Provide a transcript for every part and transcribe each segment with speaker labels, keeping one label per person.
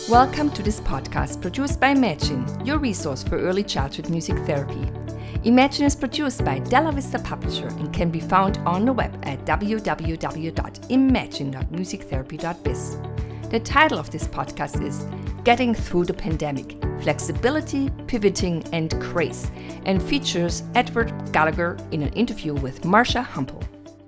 Speaker 1: Welcome to this podcast produced by Imagine, your resource for early childhood music therapy. Imagine is produced by Della Vista Publisher and can be found on the web at www.imagine.musictherapy.biz. The title of this podcast is Getting Through the Pandemic, Flexibility, Pivoting, and Grace, and features Edward Gallagher in an interview with Marcia Humpel.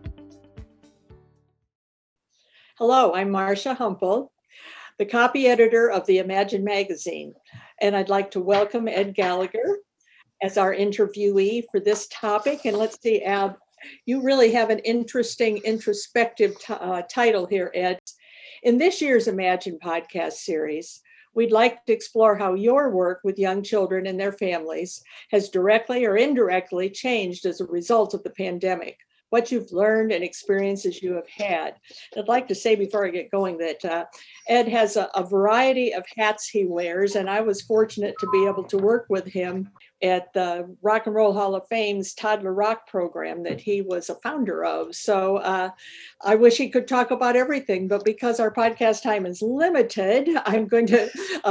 Speaker 2: Hello, I'm Marcia Humpel, the copy editor of the Imagine magazine, and I'd like to welcome Ed Gallagher as our interviewee for this topic. And let's see, Ab, you really have an interesting introspective title here, Ed. In this year's Imagine podcast series, we'd like to explore how your work with young children and their families has directly or indirectly changed as a result of the pandemic, what you've learned and experiences you have had. I'd like to say before I get going that Ed has a variety of hats he wears, and I was fortunate to be able to work with him at the Rock and Roll Hall of Fame's Toddler Rock program that he was a founder of. So I wish he could talk about everything, but because our podcast time is limited, I'm going to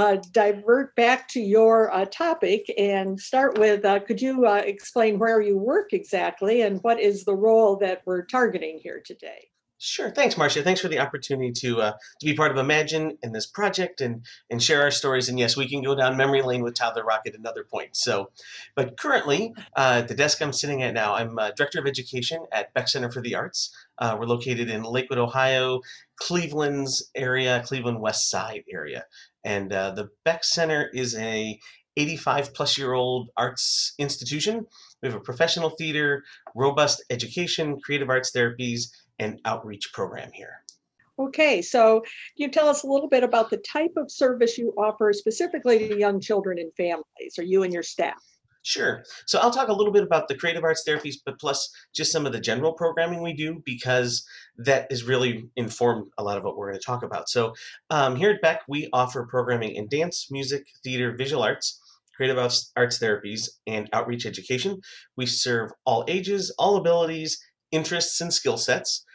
Speaker 2: divert back to your topic and start with, could you explain where you work exactly and what is the role that we're targeting here today?
Speaker 3: Sure. Thanks, Marcia. Thanks for the opportunity to be part of Imagine in this project and share our stories. And yes, we can go down memory lane with Toddler Rock at another point. But currently, at the desk I'm sitting at now, I'm Director of Education at Beck Center for the Arts. We're located in Lakewood, Ohio, Cleveland's area, Cleveland West Side area. And the Beck Center is a 85-plus-year-old arts institution. We have a professional theater, robust education, creative arts therapies, and outreach program here.
Speaker 2: Okay, so can you tell us a little bit about the type of service you offer specifically to young children and families, or you and your staff?
Speaker 3: Sure. So I'll talk a little bit about the creative arts therapies, but plus just some of the general programming we do, because that is really informed a lot of what we're going to talk about. So here at Beck, we offer programming in dance, music, theater, visual arts, creative arts therapies, and outreach education. We serve all ages, all abilities, interests, and skill sets.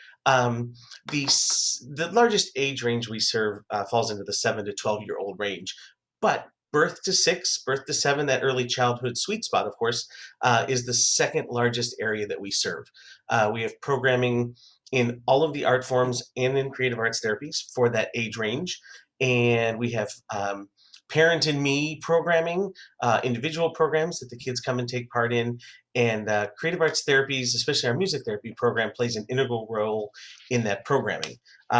Speaker 3: The largest age range we serve falls into the 7 to 12-year-old range, but birth to 6, birth to 7, that early childhood sweet spot, of course, is the second largest area that we serve. We have programming in all of the art forms and in creative arts therapies for that age range, and we have Parent and Me programming, individual programs that the kids come and take part in, and creative arts therapies, especially our music therapy program, plays an integral role in that programming.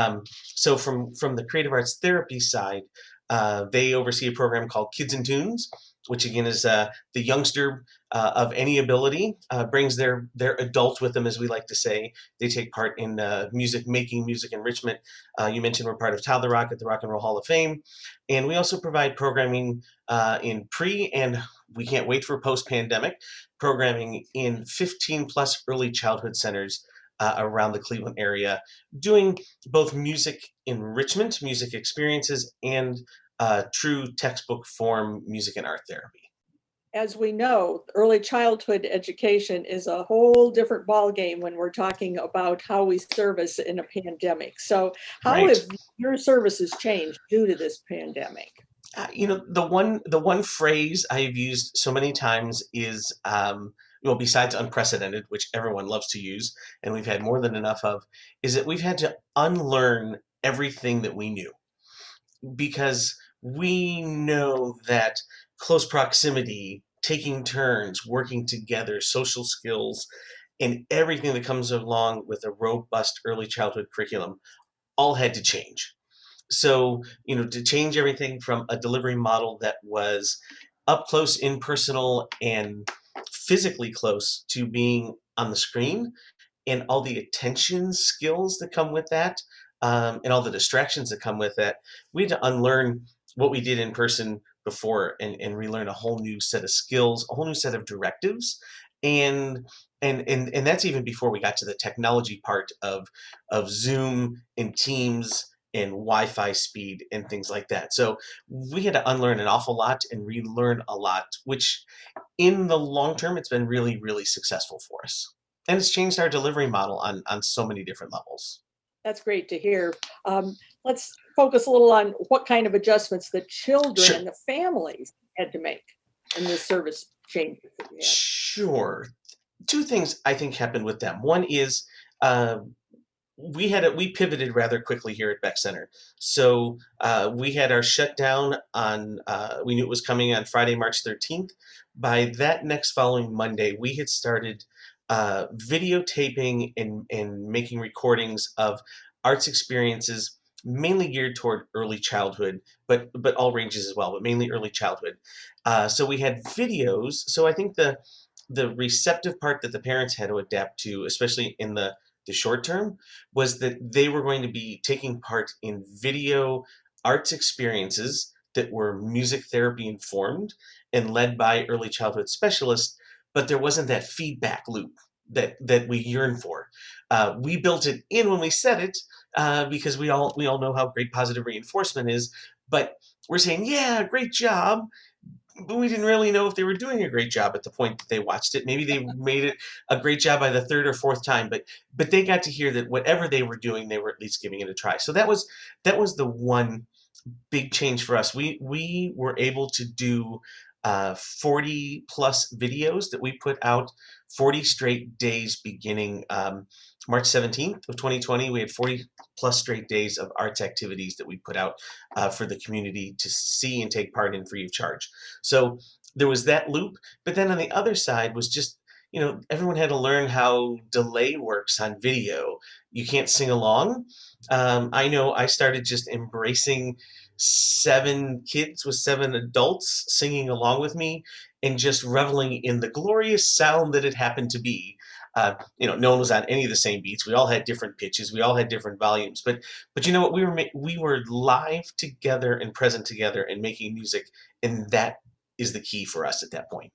Speaker 3: So from the creative arts therapy side, they oversee a program called Kids and Tunes, which again is the youngster of any ability brings their adult with them, as we like to say. They take part in music making, music enrichment. You mentioned we're part of Toddler Rock at the Rock and Roll Hall of Fame. And we also provide programming in pre, and we can't wait for post-pandemic, programming in 15-plus early childhood centers around the Cleveland area, doing both music enrichment, music experiences, and true textbook form music and art therapy.
Speaker 2: As we know, early childhood education is a whole different ballgame when we're talking about how we service in a pandemic. So how have your services changed due to this pandemic?
Speaker 3: The one phrase I've used so many times is, besides unprecedented, which everyone loves to use, and we've had more than enough of, is that we've had to unlearn everything that we knew. Because we know that close proximity, taking turns, working together, social skills, and everything that comes along with a robust early childhood curriculum all had to change. So, to change everything from a delivery model that was up close, impersonal, and physically close to being on the screen, and all the attention skills that come with that, and all the distractions that come with that, we had to unlearn what we did in person before and relearn a whole new set of skills, a whole new set of directives, and that's even before we got to the technology part of Zoom and Teams and Wi-Fi speed and things like that. So we had to unlearn an awful lot and relearn a lot, which in the long term, it's been really, really successful for us. And it's changed our delivery model on so many different levels.
Speaker 2: That's great to hear. Let's focus a little on what kind of adjustments the children
Speaker 3: Sure.
Speaker 2: and the families had to make in the service changes that you had.
Speaker 3: Sure. Two things I think happened with them. One is uh, we pivoted rather quickly here at Beck Center. So we had our shutdown on we knew it was coming on Friday, March 13th. By that next following Monday, we had started videotaping and making recordings of arts experiences mainly geared toward early childhood, but all ranges as well, but mainly early childhood. So we had videos. So I think the receptive part that the parents had to adapt to, especially in the short term, was that they were going to be taking part in video arts experiences that were music therapy informed and led by early childhood specialists, but there wasn't that feedback loop that we yearn for. We built it in when we said it because we all know how great positive reinforcement is, but we're saying, yeah, great job, but we didn't really know if they were doing a great job at the point that they watched it. Maybe they made it a great job by the third or fourth time, but they got to hear that whatever they were doing, they were at least giving it a try. So that was the one big change for us. We were able to do 40 plus videos that we put out 40 straight days beginning March 17th of 2020. We had 40 plus straight days of arts activities that we put out for the community to see and take part in free of charge. So there was that loop, but then on the other side was just, everyone had to learn how delay works on video. You can't sing along. I know I started just embracing 7 kids with 7 adults singing along with me and just reveling in the glorious sound that it happened to be. No one was on any of the same beats. We all had different pitches. We all had different volumes. But you know what? We were live together and present together and making music, and that is the key for us at that point.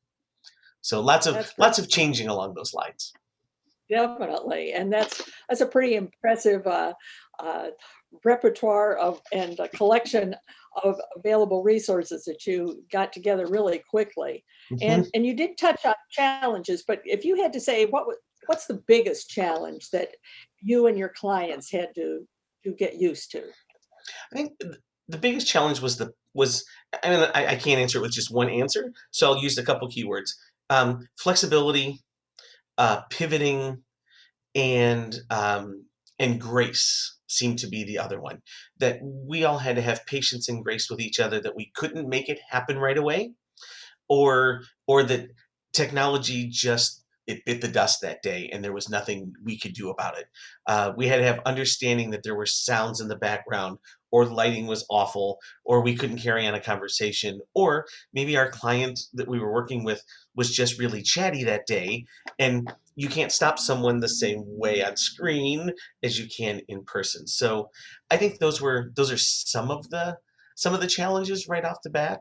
Speaker 3: So lots of
Speaker 2: That's great.
Speaker 3: lots of changing along those lines.
Speaker 2: Definitely, and that's a pretty impressive uh, repertoire of and a collection of available resources that you got together really quickly.
Speaker 3: Mhm.
Speaker 2: And you did touch on challenges, but if you had to say what's the biggest challenge that you and your clients had to get used to?
Speaker 3: I think the biggest challenge was I mean I can't answer it with just one answer, so I'll use a couple keywords: flexibility, pivoting, and grace seemed to be the other one. That we all had to have patience and grace with each other. That we couldn't make it happen right away, or that technology just it bit the dust that day and there was nothing we could do about it. We had to have understanding that there were sounds in the background, or lighting was awful, or we couldn't carry on a conversation, or maybe our client that we were working with was just really chatty that day, and you can't stop someone the same way on screen as you can in person. So I think those are some of the challenges right off the bat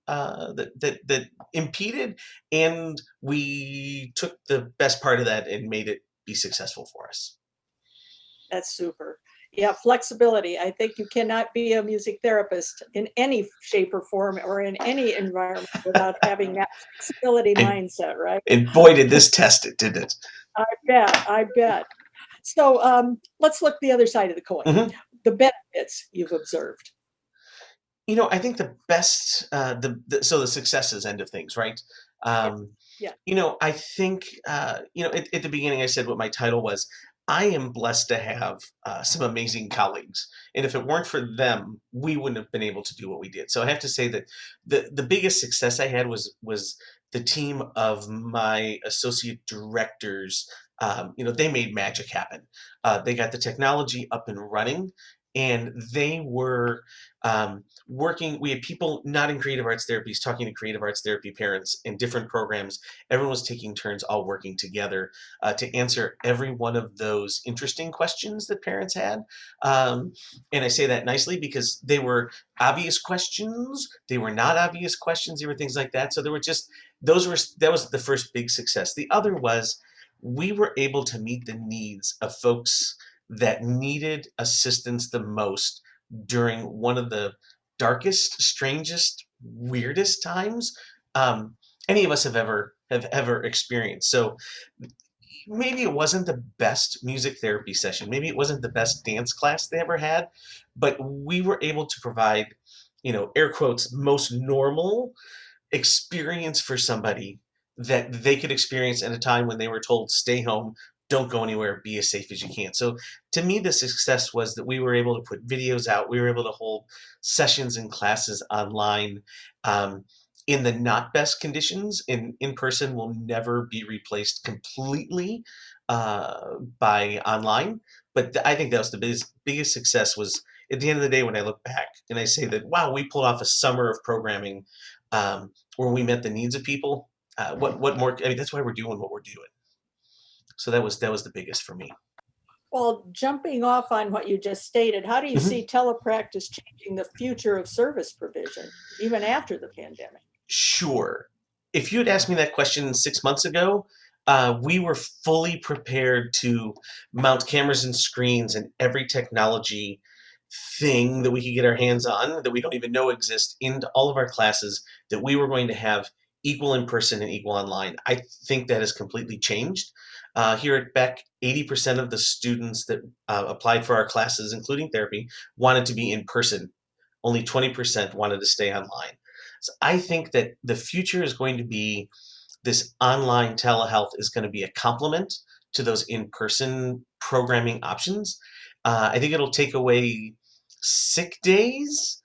Speaker 3: that impeded, and we took the best part of that and made it be successful for us.
Speaker 2: That's super. Yeah, flexibility. I think you cannot be a music therapist in any shape or form or in any environment without having that flexibility
Speaker 3: And
Speaker 2: mindset, right?
Speaker 3: and boy, did this test it, didn't it?
Speaker 2: I bet. I bet. So let's look the other side of the coin.
Speaker 3: Mhm.
Speaker 2: The benefits you've observed.
Speaker 3: I think the best, so the successes end of things, right?
Speaker 2: Yeah.
Speaker 3: Um,
Speaker 2: Yeah.
Speaker 3: I think, at the beginning I said what my title was. I am blessed to have some amazing colleagues, and if it weren't for them, we wouldn't have been able to do what we did. So I have to say that the biggest success I had was the team of my associate directors. They made magic happen. They got the technology up and running, and they were working. We had people not in creative arts therapies talking to creative arts therapy parents in different programs. Everyone was taking turns, all working together to answer every one of those interesting questions that parents had. Um, and I say that nicely because they were obvious questions, they were not obvious questions, they were things like that. So there were just that was the first big success. The other was we were able to meet the needs of folks that needed assistance the most during one of the darkest, strangest, weirdest times any of us have ever experienced. So maybe it wasn't the best music therapy session. Maybe it wasn't the best dance class they ever had, but we were able to provide, air quotes, most normal experience for somebody that they could experience at a time when they were told, stay home, don't go anywhere, be as safe as you can. So to me, the success was that we were able to put videos out, we were able to hold sessions and classes online. Um, in the not best conditions, in person will never be replaced completely by online. But I think that was the biggest success was at the end of the day when I look back and I say that, wow, we pulled off a summer of programming where we met the needs of people. What more? I mean, that's why we're doing what we're doing. So that was the biggest for me.
Speaker 2: Well, jumping off on what you just stated, how do you
Speaker 3: Mhm.
Speaker 2: see telepractice changing the future of service provision, even after the pandemic?
Speaker 3: Sure. If you had asked me that question 6 months ago, we were fully prepared to mount cameras and screens and every technology thing that we could get our hands on that we don't even know exists into all of our classes, that we were going to have equal in person and equal online. I think that has completely changed. Here at Beck, 80% of the students that applied for our classes, including therapy, wanted to be in person. Only 20% wanted to stay online. So I think that the future is going to be this online telehealth is going to be a complement to those in-person programming options. I think it'll take away sick days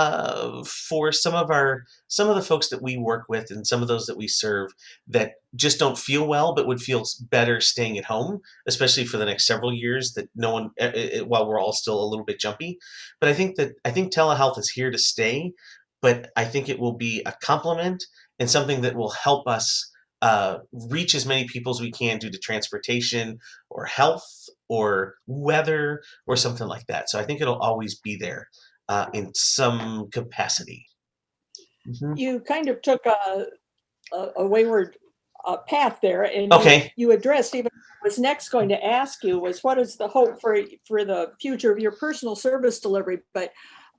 Speaker 3: for some of the folks that we work with and some of those that we serve that just don't feel well but would feel better staying at home, especially for the next several years. That no one, while we're all still a little bit jumpy, but I think telehealth is here to stay. But I think it will be a complement and something that will help us reach as many people as we can due to transportation or health or weather or something like that. So I think it'll always be there in some capacity. Mhm.
Speaker 2: You kind of took a wayward path there, and
Speaker 3: Okay.
Speaker 2: you addressed even what I was next going to ask you was what is the hope for the future of your personal service delivery? But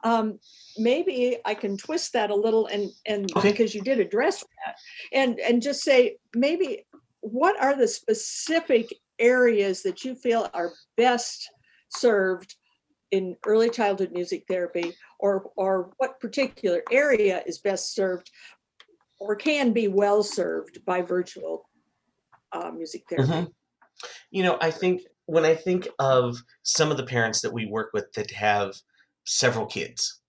Speaker 2: maybe I can twist that a little, and
Speaker 3: Okay.
Speaker 2: because you did address that, and just say maybe what are the specific areas that you feel are best served in early childhood music therapy, or what particular area is best served or can be well served by virtual music therapy?
Speaker 3: Mhm. I think when I think of some of the parents that we work with that have several kids,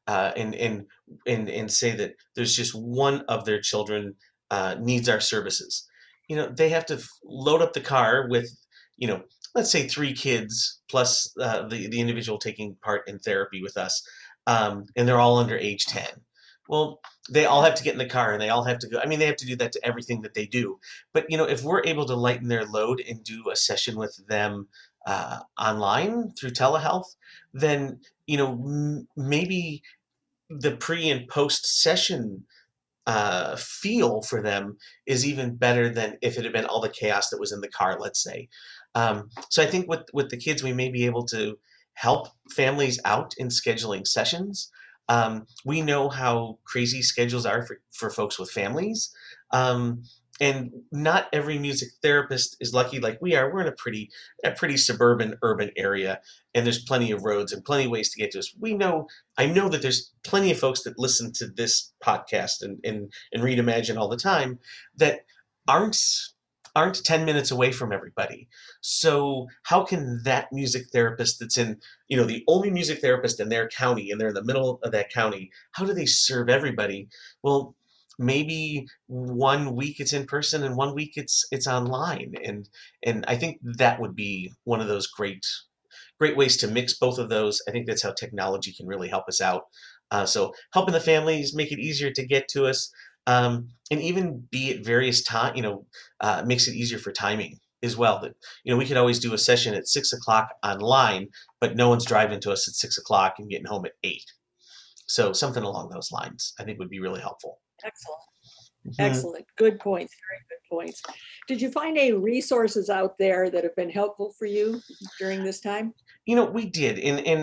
Speaker 3: and say that there's just one of their children needs our services. They have to load up the car with, you know, let's say 3 kids plus the individual taking part in therapy with us, and they're all under age 10. Well, they all have to get in the car and they all have to go. I mean, they have to do that to everything that they do. But if we're able to lighten their load and do a session with them online through telehealth, then maybe the pre and post session feel for them is even better than if it had been all the chaos that was in the car, let's say. So I think with the kids, we may be able to help families out in scheduling sessions. We know how crazy schedules are for folks with families. And not every music therapist is lucky like we are. We're in a pretty suburban urban area, and there's plenty of roads and plenty of ways to get to us. I know that there's plenty of folks that listen to this podcast and read Imagine all the time that aren't aren't 10 minutes away from everybody. So how can that music therapist that's in, the only music therapist in their county and they're in the middle of that county, how do they serve everybody? Well, maybe one week it's in person and one week it's online. And I think that would be one of those great ways to mix both of those. I think that's how technology can really help us out. So helping the families make it easier to get to us, and even be at various time, makes it easier for timing as well. That we could always do a session at 6 o'clock online, but no one's driving to us at 6 o'clock and getting home at 8. So something along those lines, I think, would be really helpful.
Speaker 2: Excellent.
Speaker 3: Mhm.
Speaker 2: Excellent. Good points. Very good points. Did you find any resources out there that have been helpful for you during this time?
Speaker 3: We did,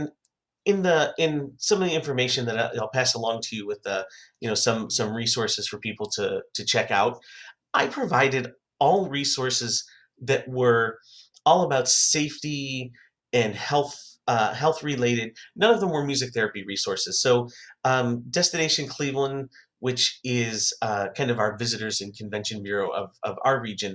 Speaker 3: in some of the information that I'll pass along to you with some resources for people to check out. I provided all resources that were all about safety and health related. None of them were music therapy resources. So Destination Cleveland, which is kind of our visitors and convention bureau of our region,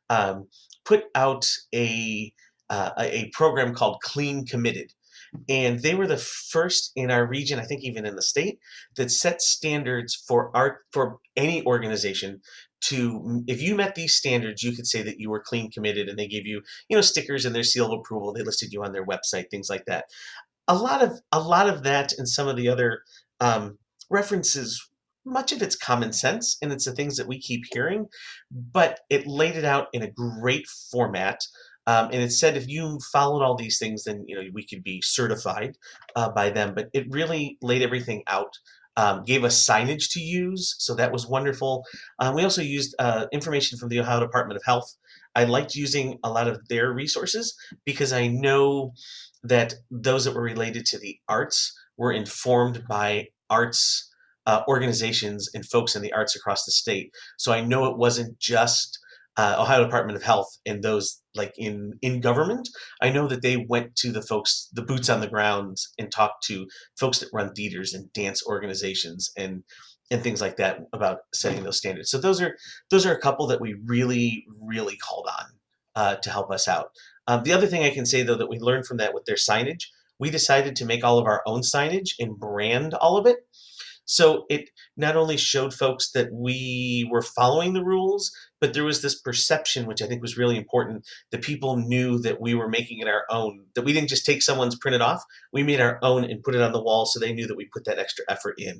Speaker 3: put out a program called Clean Committed. And they were the first in our region, I think even in the state, that set standards for any organization to, if you met these standards, you could say that you were clean committed, and they gave you, stickers and their seal of approval. They listed you on their website, things like that. A lot of that and some of the other references, much of it's common sense, and it's the things that we keep hearing, but it laid it out in a great format. And it said if you followed all these things, then we could be certified by them. But it really laid everything out, gave us signage to use, so that was wonderful. We also used information from the Ohio Department of Health. I liked using a lot of their resources because I know that those that were related to the arts were informed by arts organizations and folks in the arts across the state. So I know it wasn't just Ohio Department of Health and those like in government. I know that they went to the folks, the boots on the ground, and talked to folks that run theaters and dance organizations and things like that about setting those standards. So those are a couple that we really, really called on to help us out. The other thing I can say, though, that we learned from that with their signage, we decided to make all of our own signage and brand all of it. So it not only showed folks that we were following the rules, but there was this perception, which I think was really important, that people knew that we were making it our own, that we didn't just take someone's printed off, we made our own and put it on the wall, so they knew that we put that extra effort in.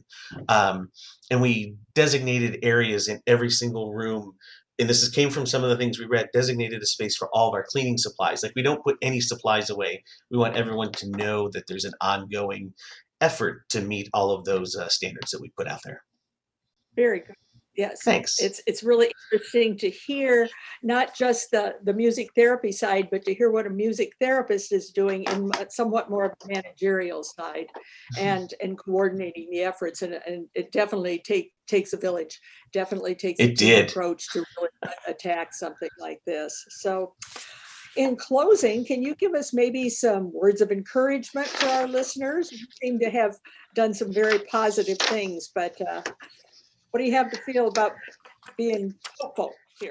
Speaker 3: And we designated areas in every single room, and this came from some of the things we read, designated a space for all of our cleaning supplies. Like, we don't put any supplies away. We want everyone to know that there's an ongoing effort to meet all of those standards that we put out there.
Speaker 2: Very good. Yes.
Speaker 3: Thanks.
Speaker 2: It's really interesting to hear not just the music therapy side, but to hear what a music therapist is doing in somewhat more of a managerial side and coordinating the efforts. And it definitely takes a village, definitely takes a team approach to really attack something like this. So in closing, can you give us maybe some words of encouragement for our listeners? You seem to have done some very positive things, but what do you have to feel about being hopeful here?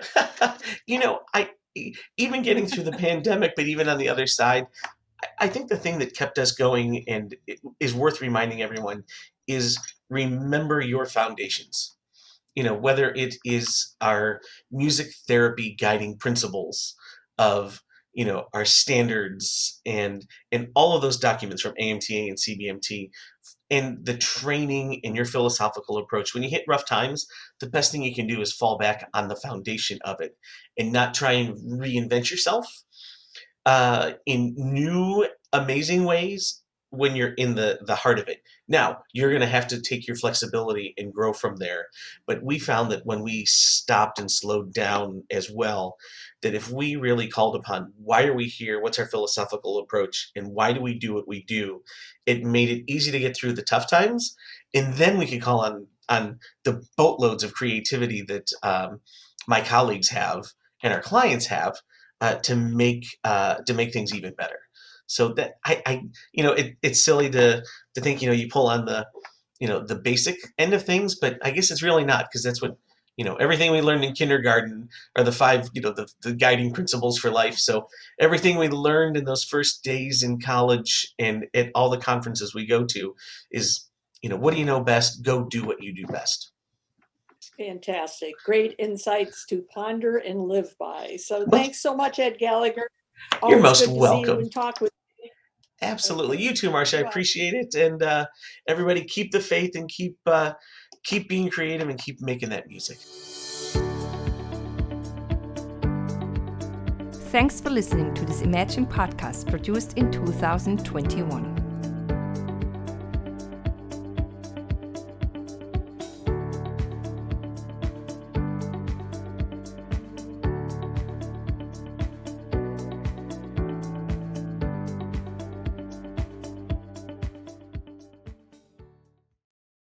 Speaker 3: I even getting through the pandemic, but even on the other side, I think the thing that kept us going and is worth reminding everyone is remember your foundations. Whether it is our music therapy guiding principles of our standards and all of those documents from AMTA and CBMT, and the training and your philosophical approach. When you hit rough times, the best thing you can do is fall back on the foundation of it and not try and reinvent yourself in new, amazing ways when you're in the heart of it. Now, you're going to have to take your flexibility and grow from there. But we found that when we stopped and slowed down as well, that if we really called upon why are we here, what's our philosophical approach, and why do we do what we do, it made it easy to get through the tough times. And then we could call on the boatloads of creativity that my colleagues have and our clients have to make things even better. So that it's silly to think, you pull on the basic end of things, but I guess it's really not, because that's what, everything we learned in kindergarten are the 5, the guiding principles for life. So everything we learned in those first days in college and at all the conferences we go to is, what do you know best? Go do what you do best.
Speaker 2: Fantastic. Great insights to ponder and live by. So thanks so much, Ed Gallagher.
Speaker 3: You're most welcome.
Speaker 2: See you and talk with you.
Speaker 3: Absolutely. You too, Marcia. I appreciate it. And everybody, keep the faith and keep being creative and keep making that music.
Speaker 1: Thanks for listening to this Imagine podcast produced in 2021.